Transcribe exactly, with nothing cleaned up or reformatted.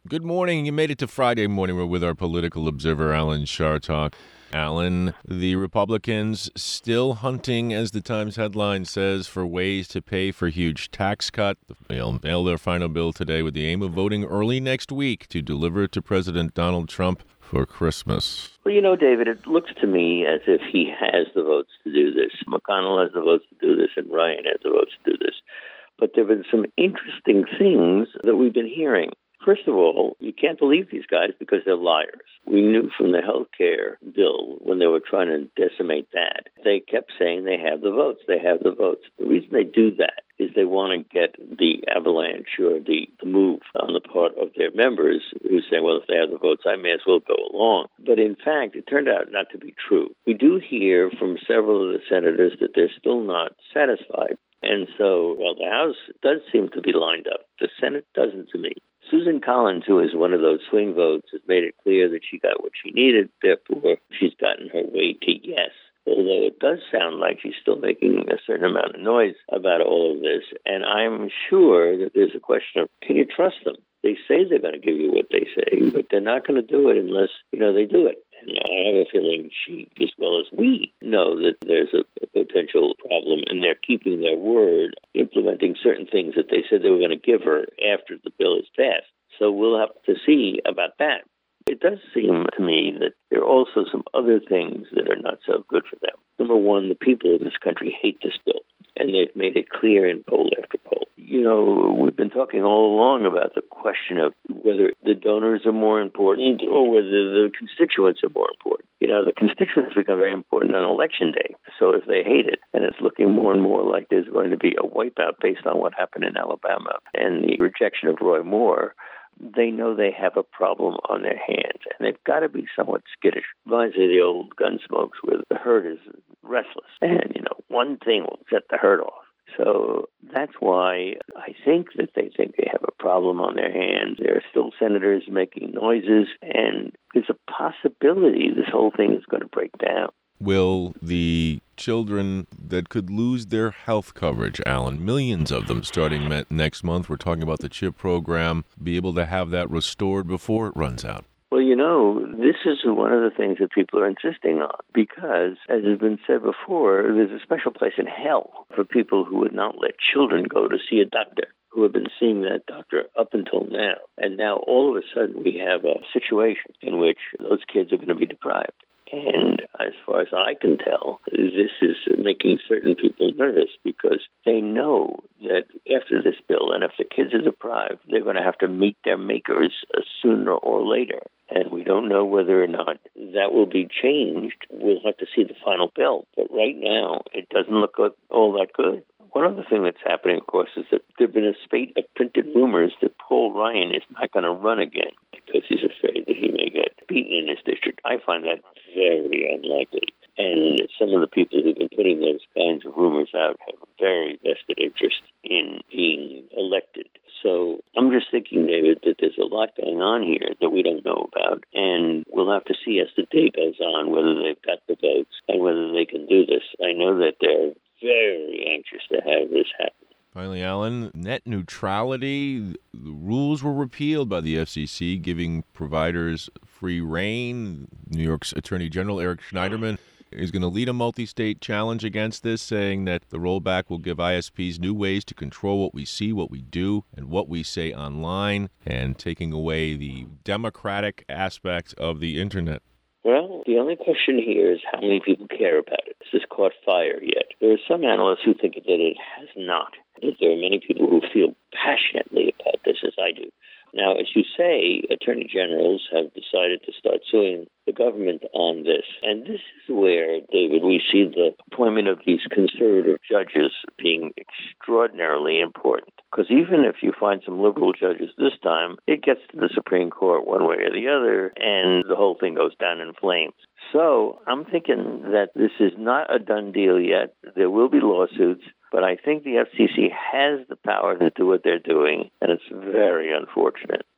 Good morning. You made it to Friday morning. We're with our political observer, Alan Chartock. Alan, the Republicans still hunting, as the Times headline says, for ways to pay for huge tax cut. They'll mail their final bill today with the aim of voting early next week to deliver it to President Donald Trump for Christmas. Well, you know, David, it looks to me as if he has the votes to do this. McConnell has the votes to do this, and Ryan has the votes to do this. But there have been some interesting things that we've been hearing. First of all, you can't believe these guys because they're liars. We knew from the health care bill when they were trying to decimate that, they kept saying they have the votes, they have the votes. The reason they do that is they want to get the avalanche or the, the move on the part of their members who say, well, if they have the votes, I may as well go along. But in fact, it turned out not to be true. We do hear from several of the senators that they're still not satisfied. And so, well, the House does seem to be lined up. The Senate doesn't to me. Susan Collins, who is one of those swing votes, has made it clear that she got what she needed. Therefore, she's gotten her way to yes. Although it does sound like she's still making a certain amount of noise about all of this. And I'm sure that there's a question of, can you trust them? They say they're going to give you what they say, but they're not going to do it unless, you know, they do it. And I have a feeling she, as well as we, know that there's a, a potential problem, and they're keeping their word, implementing certain things that they said they were going to give her after the bill is passed. So we'll have to see about that. It does seem to me that there are also some other things that are not so good for them. Number one, the people of this country hate this bill, and they've made it clear in poll after poll. You know, we've been talking all along about the question of whether the donors are more important or whether the constituents are more important. You know, the constituents become very important on election day. So if they hate it, and it's looking more and more like there's going to be a wipeout based on what happened in Alabama and the rejection of Roy Moore, they know they have a problem on their hands, and they've got to be somewhat skittish. Reminds me of the old Gunsmokes where the herd is restless, and, you know, one thing will set the herd off. So that's why I think that they think they have a problem on their hands. There are still senators making noises, and there's a possibility this whole thing is going to break down. Will the children that could lose their health coverage, Alan, millions of them starting next month, we're talking about the CHIP program, be able to have that restored before it runs out? Well, you know, this is one of the things that people are insisting on because, as has been said before, there's a special place in hell for people who would not let children go to see a doctor, who have been seeing that doctor up until now. And now, all of a sudden, we have a situation in which those kids are going to be deprived. And as far as I can tell, this is making certain people nervous because they know that after this bill, and if the kids are deprived, they're going to have to meet their makers sooner or later. And we don't know whether or not that will be changed. We'll have to see the final bill. But right now, it doesn't look all that good. One other thing that's happening, of course, is that there have been a spate of printed rumors that Paul Ryan is not going to run again because he's afraid that he may get beaten in his district. I find that very unlikely. And some of the people who've been putting those kinds of rumors out have a very vested interest in being elected. So I'm just thinking, David, that there's a lot going on here that we don't know about. And we'll have to see as the day goes on whether they've got the votes and whether they can do this. I know that they're very anxious to have this happen. Finally, Alan, net neutrality. The rules were repealed by the F C C, giving providers free rein. New York's Attorney General Eric Schneiderman is going to lead a multi-state challenge against this, saying that the rollback will give I S Ps new ways to control what we see, what we do, and what we say online, and taking away the democratic aspect of the internet. Well, the only question here is how many people care about it. This has caught fire yet. There are some analysts who think that it has not. There are many people who feel passionately about this, as I do. Now, as you say, attorney generals have decided to start suing the government on this. And this is where, David, we see the appointment of these conservative judges being extraordinarily important. Because even if you find some liberal judges this time, it gets to the Supreme Court one way or the other, and the whole thing goes down in flames. So I'm thinking that this is not a done deal yet. There will be lawsuits, but I think the F C C has the power to do what they're doing, and it's very unfortunate.